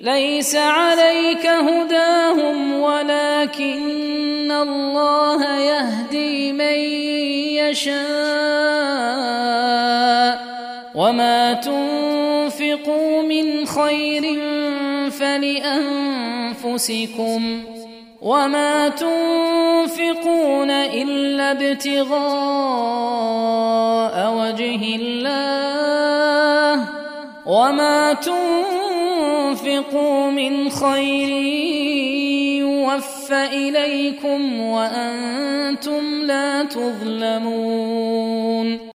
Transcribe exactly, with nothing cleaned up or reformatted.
ليس عليك هداهم ولكن الله يهدي من يشاء وما تنفقوا من خير فلأنفسكم وما تنفقون إلا ابتغاء وجه الله وما تنفقوا من خير يوفى إليكم وأنتم لا تظلمون.